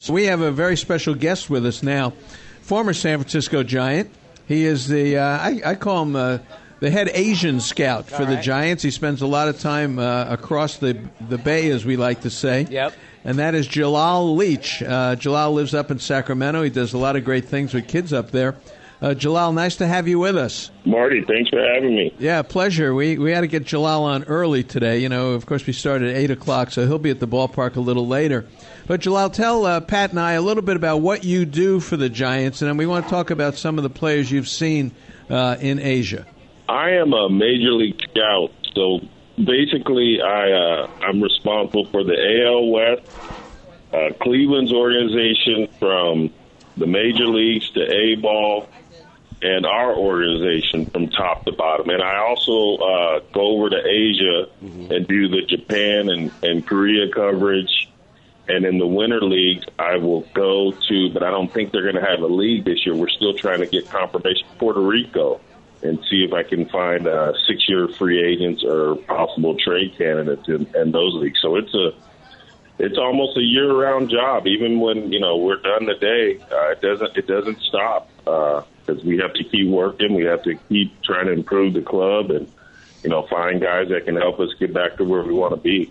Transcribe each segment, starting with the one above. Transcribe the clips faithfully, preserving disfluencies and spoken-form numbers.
So we have a very special guest with us now, former San Francisco Giant. He is the, uh, I, I call him uh, the head Asian scout for All the right. Giants. He spends a lot of time uh, across the the bay, as we like to say. Yep. And that is Jalal Leach. Uh, Jalal lives up in Sacramento. He does a lot of great things with kids up there. Uh, Jalal, nice to have you with us. Marty, thanks for having me. Yeah, pleasure. We we had to get Jalal on early today. You know, of course, we started at eight o'clock, so he'll be at the ballpark a little later. But Jalal, tell uh, Pat and I a little bit about what you do for the Giants, and then we want to talk about some of the players you've seen uh, in Asia. I am a major league scout, so basically I, uh, I'm responsible for the A L West, uh, Cleveland's organization from the major leagues to A-ball, and our organization from top to bottom. And I also uh, go over to Asia mm-hmm. and do the Japan and, and Korea coverage. And in the winter leagues, I will go to, but I don't think they're going to have a league this year. We're still trying to get confirmation Puerto Rico and see if I can find uh, six-year free agents or possible trade candidates in, in those leagues. So it's a it's almost a year-round job. Even when you know we're done today, uh, it doesn't it doesn't stop because uh, we have to keep working. We have to keep trying to improve the club and you know find guys that can help us get back to where we want to be.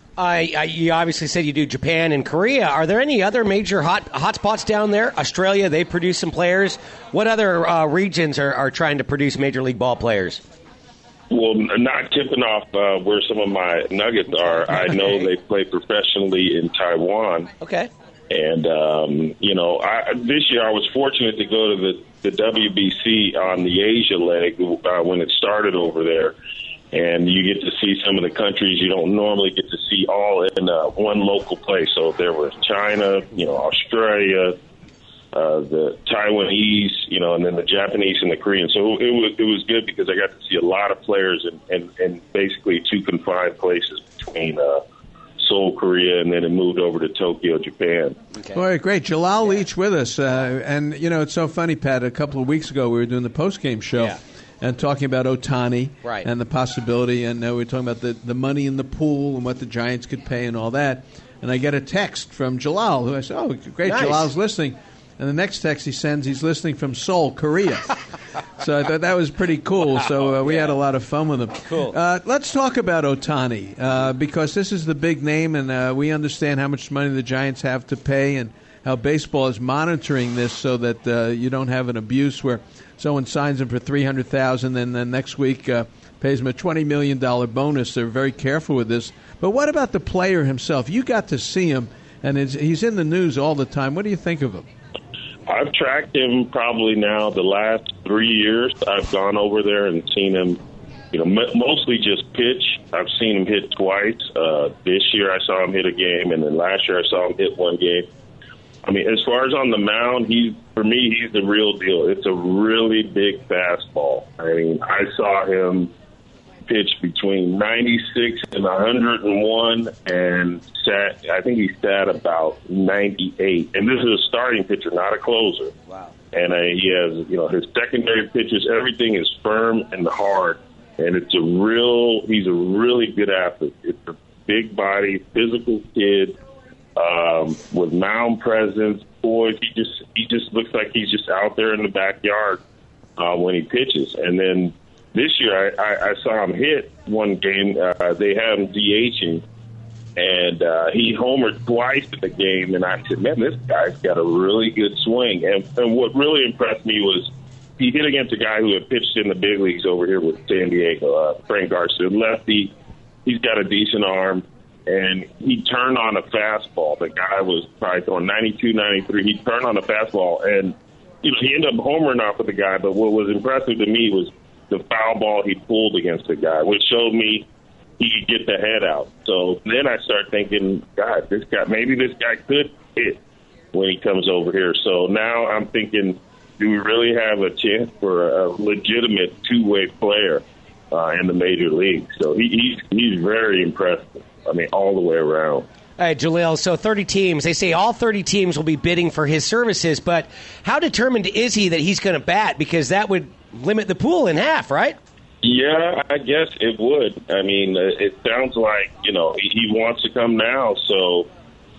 I, I, you obviously said you do Japan and Korea. Are there any other major hot hotspots down there? Australia, they produce some players. What other uh, regions are, are trying to produce Major League ball players? Well, not tipping off uh, where some of my Nuggets are. I know they play professionally in Taiwan. Okay. And, um, you know, I, this year I was fortunate to go to the, the W B C on the Asia leg uh, when it started over there. And you get to see some of the countries you don't normally get to see all in uh, one local place. So there was China, you know, Australia, uh, the Taiwanese, you know, and then the Japanese and the Koreans. So it was it was good because I got to see a lot of players in, in, in basically two confined places between uh, Seoul, Korea, and then it moved over to Tokyo, Japan. Okay. All right, great. Jalal Leach with us. Uh, and, you know, it's so funny, Pat, a couple of weeks ago we were doing the post-game show. Yeah. And talking about Ohtani right. and the possibility, and uh, we we're talking about the, the money in the pool and what the Giants could pay and all that. And I get a text from Jalal, who I said, oh, great, nice. Jalal's listening. And the next text he sends, he's listening from Seoul, Korea. So I thought that was pretty cool. Wow. So uh, we yeah. had a lot of fun with him. Cool. Uh, let's talk about Ohtani, uh, because this is the big name, and uh, we understand how much money the Giants have to pay and how baseball is monitoring this so that uh, you don't have an abuse where someone signs him for three hundred thousand dollars and then next week uh, pays him a twenty million dollars bonus. They're very careful with this. But what about the player himself? You got to see him, and it's, he's in the news all the time. What do you think of him? I've tracked him probably now the last three years. I've gone over there and seen him, you know, m- mostly just pitch. I've seen him hit twice. Uh, this year I saw him hit a game, and then last year I saw him hit one game. I mean, as far as on the mound, he for me, he's the real deal. It's a really big fastball. I mean, I saw him pitch between ninety-six and one hundred one, and sat. I think he sat about ninety-eight. And this is a starting pitcher, not a closer. Wow. And uh, he has, you know, his secondary pitches. Everything is firm and hard, and it's a real. He's a really good athlete. It's a big body, physical kid. Um, with mound presence, boy, he just he just looks like he's just out there in the backyard uh, when he pitches. And then this year, I, I, I saw him hit one game. Uh, they had him DHing, and uh, he homered twice in the game. And I said, man, this guy's got a really good swing. And, and what really impressed me was he hit against a guy who had pitched in the big leagues over here with San Diego, uh, Frank Garcia, lefty. He's got a decent arm. And he turned on a fastball. The guy was probably throwing ninety-two, ninety-three. He turned on a fastball, and you know he ended up homering off of the guy. But what was impressive to me was the foul ball he pulled against the guy, which showed me he could get the head out. So then I started thinking, God, this guy, maybe this guy could hit when he comes over here. So now I'm thinking, do we really have a chance for a legitimate two-way player uh, in the major league? So he, he's he's very impressive. I mean, all the way around. All right, Jalil, so thirty teams. They say all thirty teams will be bidding for his services, but how determined is he that he's going to bat? Because that would limit the pool in half, right? Yeah, I guess it would. I mean, it sounds like, you know, he wants to come now, so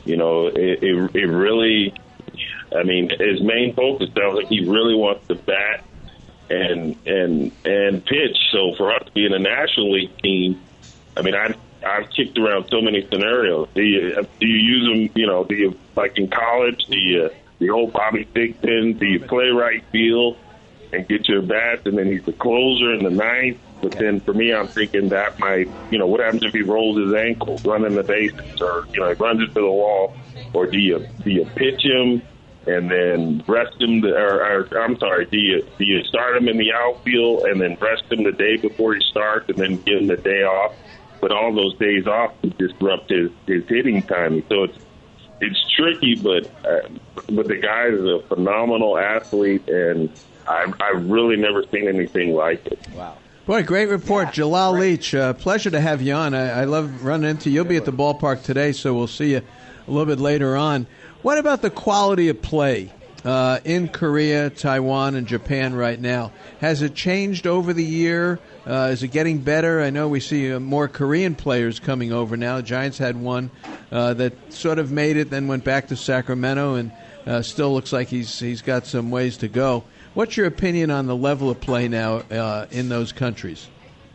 You know, it, it, it really, I mean, his main focus sounds like he really wants to bat and and and pitch. So for us to be in a National League team, I mean, I I've kicked around so many scenarios. Do you do you use them? You know, do you like in college? Do you the old Bobby Thigpen? Do you play right field and get your bats, and then he's the closer in the ninth? But then for me, I'm thinking that might, you know, what happens if he rolls his ankle running the bases, or you know, he runs into the wall, or do you do you pitch him and then rest him, the, or, or I'm sorry, do you do you start him in the outfield and then rest him the day before he starts and then give him the day off? But all those days off would disrupt his, his hitting timing. So it's it's tricky, but uh, but the guy is a phenomenal athlete, and I've, I've really never seen anything like it. Wow. Boy, great report, yeah, Jalal great. Leach. Uh, pleasure to have you on. I, I love running into you. You'll be at the ballpark today, so we'll see you a little bit later on. What about the quality of play uh, in Korea, Taiwan, and Japan right now? Has it changed over the year? Uh, is it getting better? I know we see uh, more Korean players coming over now. The Giants had one uh, that sort of made it, then went back to Sacramento, and uh, still looks like he's he's got some ways to go. What's your opinion on the level of play now uh, in those countries?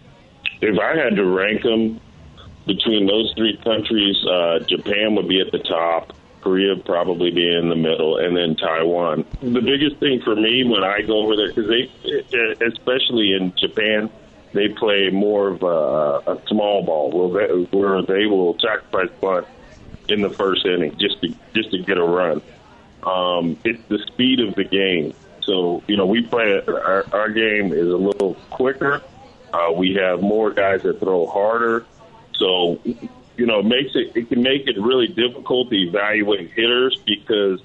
If I had to rank them between those three countries, uh, Japan would be at the top, Korea would probably be in the middle, and then Taiwan. The biggest thing for me when I go over there, because they, especially in Japan, they play more of a, a small ball where they, where they will sacrifice bunt in the first inning just to just to get a run. Um, it's the speed of the game. So, you know, we play, our, our game is a little quicker. Uh, we have more guys that throw harder. So, you know, it makes it, it can make it really difficult to evaluate hitters because,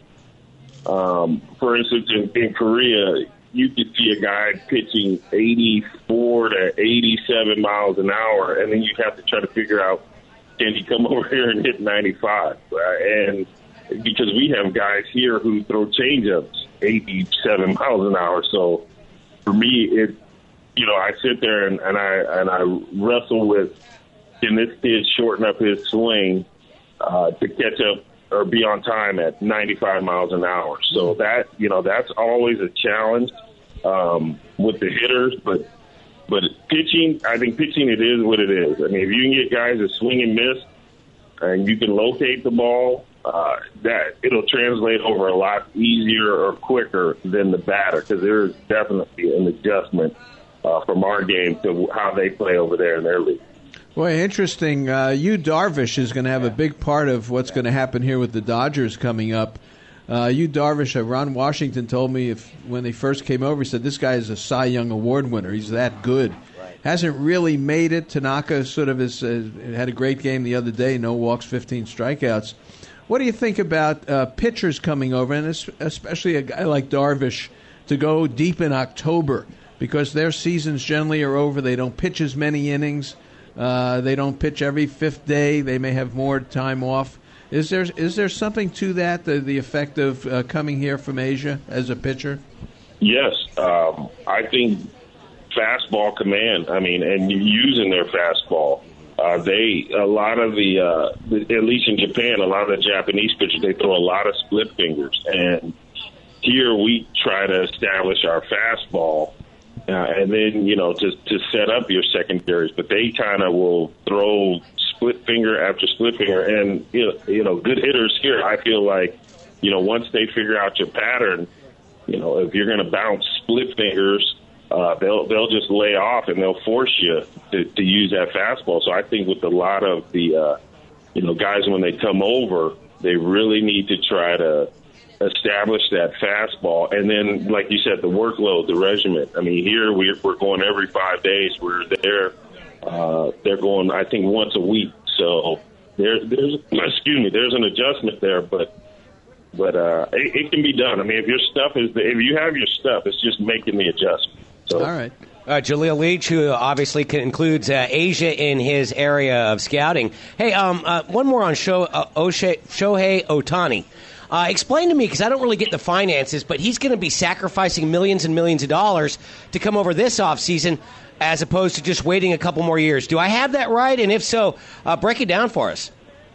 um, for instance, in, in Korea, you could see a guy pitching eighty-four to eighty-seven miles an hour, and then you have to try to figure out, can he come over here and hit ninety-five? Right? And because we have guys here who throw changeups eighty-seven miles an hour. So for me, it, you know, I sit there and, and I and I wrestle with, can this kid shorten up his swing uh, to catch up or be on time at ninety-five miles an hour? So that, you know, that's always a challenge um, with the hitters. But but pitching, I think pitching, it is what it is. I mean, if you can get guys to swing and miss and you can locate the ball, Uh, that it'll translate over a lot easier or quicker than the batter, because there is definitely an adjustment uh, from our game to how they play over there in their league. Boy, interesting. Uh, Yu Darvish is going to have a big part of what's going to happen here with the Dodgers coming up. Uh, Yu Darvish, uh, Ron Washington told me if when they first came over, he said, this guy is a Cy Young Award winner. He's that good. Right. Hasn't really made it. Tanaka sort of is, uh, had a great game the other day, no walks, fifteen strikeouts. What do you think about uh, pitchers coming over, and especially a guy like Darvish, to go deep in October? Because their seasons generally are over. They don't pitch as many innings. Uh, they don't pitch every fifth day. They may have more time off. Is there is there something to that, the, the effect of uh, coming here from Asia as a pitcher? Yes. Um, I think fastball command, I mean, and using their fastball. Uh, they, a lot of the, uh, at least in Japan, a lot of the Japanese pitchers, they throw a lot of split fingers. And here we try to establish our fastball uh, and then, you know, to, to set up your secondaries. But they kind of will throw split finger after split finger. And, you know, you know, good hitters here, I feel like, you know, once they figure out your pattern, you know, if you're going to bounce split fingers, Uh, they'll they'll just lay off and they'll force you to, to use that fastball. So I think with a lot of the uh, you know guys when they come over, they really need to try to establish that fastball. And then, like you said, the workload, the regimen. I mean, here we're we're going every five days. We're there. Uh, they're going, I think, once a week. So there's there's excuse me, there's an adjustment there, but. But uh, it, it can be done. I mean, if your stuff is, the, if you have your stuff, it's just making the adjustment. So. All right. Uh, Jaleel Leach, who obviously includes uh, Asia in his area of scouting. Hey, um, uh, one more on Sho, uh, Oshe, Shohei Ohtani. Uh, explain to me, because I don't really get the finances, but he's going to be sacrificing millions and millions of dollars to come over this offseason as opposed to just waiting a couple more years. Do I have that right? And if so, uh, break it down for us.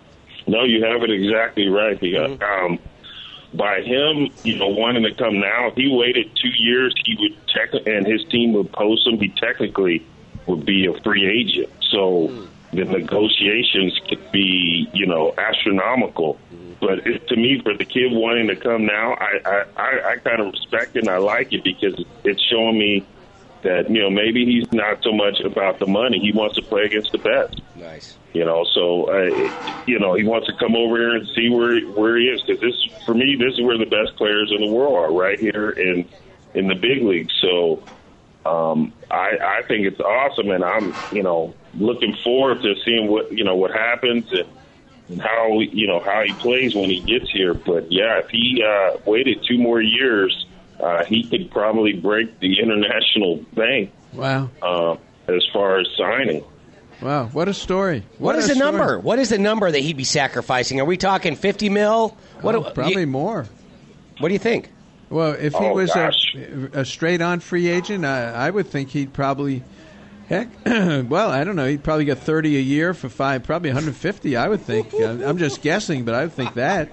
No, you have it exactly right. Because, Mm-hmm. um, by him, you know, wanting to come now, if he waited two years, he would tech- and his team would post him. He technically would be a free agent. So mm. the negotiations could be, you know, astronomical. Mm. But it, to me, for the kid wanting to come now, I, I, I, I kind of respect it and I like it because it's showing me that, you know, maybe he's not so much about the money. He wants to play against the best. Nice. You know, so, uh, you know, he wants to come over here and see where where he is. Because this, for me, this is where the best players in the world are, right here in in the big leagues. So um, I, I think it's awesome. And I'm, you know, looking forward to seeing what, you know, what happens and, and how, you know, how he plays when he gets here. But, yeah, if he uh, waited two more years, Uh, he could probably break the international bank. Wow! Uh, as far as signing. Wow! What a story! What, what is the story. number? What is the number that he'd be sacrificing? Are we talking fifty mil? What? Oh, probably you, more. What do you think? Well, if he oh, was a, a straight-on free agent, I, I would think he'd probably. Heck, well, I don't know. He'd probably get thirty a year for five, probably one hundred fifty. I would think. I'm just guessing, but I would think that.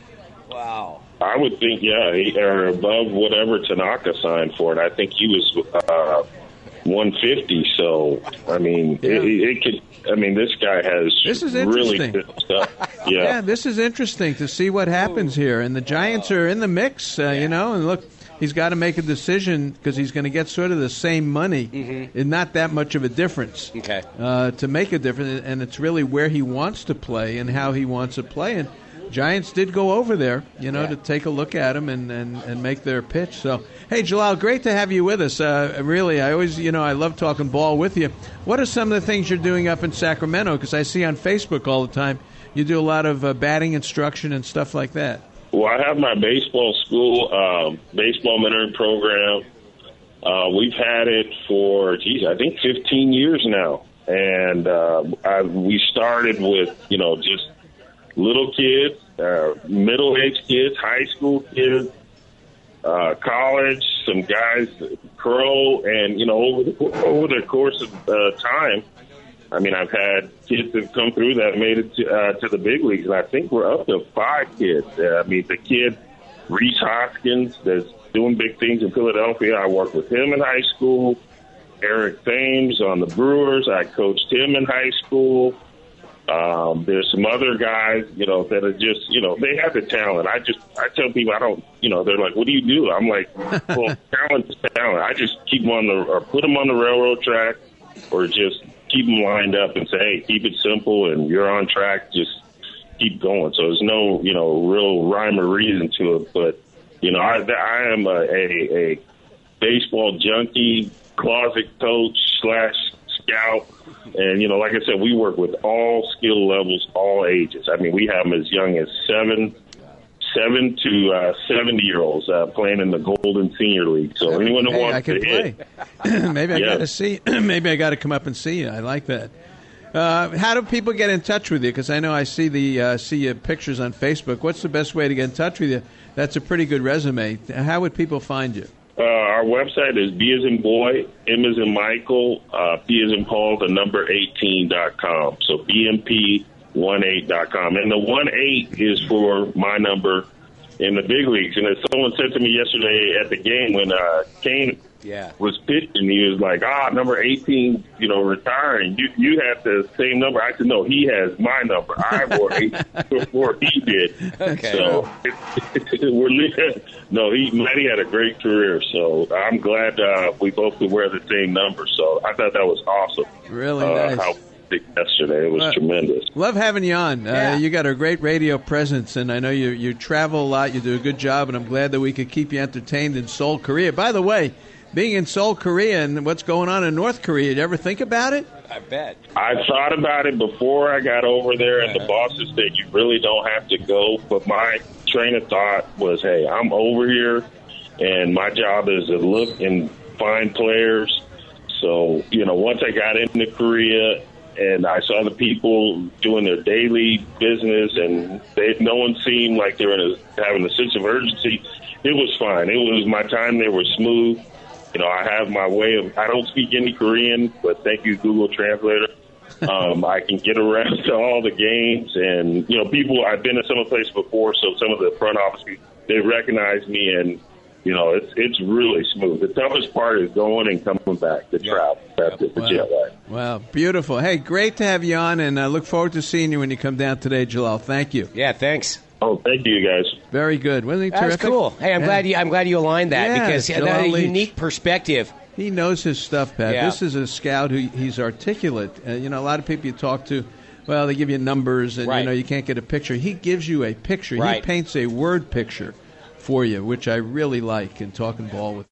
Wow. I would think, yeah, he, or above whatever Tanaka signed for it. I think he was uh, one fifty. So, I mean, yeah. it, it could. I mean, this guy has this is really good stuff. Yeah. yeah, this is interesting to see what happens here. And the Giants are in the mix, uh, you know. And look, he's got to make a decision because he's going to get sort of the same money, mm-hmm. and not that much of a difference. Okay. Uh, to make a difference, and it's really where he wants to play and how he wants to play. And Giants did go over there, you know, yeah. to take a look at him and, and, and make their pitch. So, hey, Jalal, great to have you with us. Uh, really, I always, you know, I love talking ball with you. What are some of the things you're doing up in Sacramento? Because I see on Facebook all the time you do a lot of uh, batting instruction and stuff like that. Well, I have my baseball school, uh, baseball mentoring program. Uh, we've had it for, geez, I think fifteen years now. And uh, I, we started with, you know, just little kids, uh, middle-aged kids, high school kids, uh, college, some guys pro, and, you know, over the, over the course of uh, time, I mean, I've had kids that come through that made it to, uh, to the big leagues, and I think we're up to five kids. Uh, I mean, the kid, Reese Hoskins, that's doing big things in Philadelphia, I worked with him in high school. Eric Thames on the Brewers, I coached him in high school. Um, there's some other guys, you know, that are just, you know, they have the talent. I just, I tell people I don't, you know, they're like, what do you do? I'm like, well, talent's talent. I just keep them on the, or put them on the railroad track, or just keep them lined up and say, hey, keep it simple and you're on track. Just keep going. So there's no, you know, real rhyme or reason to it. But, you know, I, I am a, a, a baseball junkie, closet coach slash scout. And, you know, like I said, we work with all skill levels, all ages. I mean, we have them as young as seven, seven to uh, seventy-year-olds uh, playing in the Golden Senior League. So anyone who hey, wants I can to play. hit. maybe I yeah. got to see. Maybe I got to come up and see you. I like that. Uh, how do people get in touch with you? Because I know I see the uh, see your pictures on Facebook. What's the best way to get in touch with you? That's a pretty good resume. How would people find you? Uh, our website is B as in boy, M as in Michael, uh, P as in Paul, the number eighteen dot com. So B M P eighteen dot com. And the one eight is for my number in the big leagues. And as someone said to me yesterday at the game when uh, Kane yeah. was pitching, he was like, ah, number eighteen, you know, retiring. You you have the same number. I said, no, he has my number. I wore eighteen before he did. Okay. So we're no, he Matty had a great career. So I'm glad uh, we both could wear the same number. So I thought that was awesome. Really uh, nice. How yesterday it was uh, tremendous. Love having you on. Yeah. Uh, you got a great radio presence, and I know you you travel a lot. You do a good job, and I'm glad that we could keep you entertained in Seoul, Korea. By the way, being in Seoul, Korea, and what's going on in North Korea, did you ever think about it? I bet. I thought about it before I got over there, and the bosses said you really don't have to go. But my train of thought was, hey, I'm over here, and my job is to look and find players. So, you know, once I got into Korea and I saw the people doing their daily business, and they, no one seemed like they were in a, having a sense of urgency, it was fine. It was my time there was smooth. You know, I have my way of, I don't speak any Korean, but thank you, Google Translator. Um, I can get around to all the games, and you know, people. I've been to some of the places before, so some of the front office people, they recognize me, and you know, it's it's really smooth. The toughest part is going and coming back. The Yeah. travel. That's it. The Wow. jet lag. Wow, beautiful. Hey, great to have you on, and I look forward to seeing you when you come down today, Jalal. Thank you. Yeah, thanks. Oh, thank you, guys. Very good. Wasn't he That's terrific? cool. Hey, I'm Yeah. glad you. I'm glad you aligned that Yeah, because Jalal that a Leach. unique perspective. He knows his stuff, Pat. Yeah. This is a scout who he's articulate. Uh, you know, a lot of people you talk to, well, they give you numbers, and Right. you know you can't get a picture. He gives you a picture. He Right. paints a word picture for you, which I really like in talking ball with.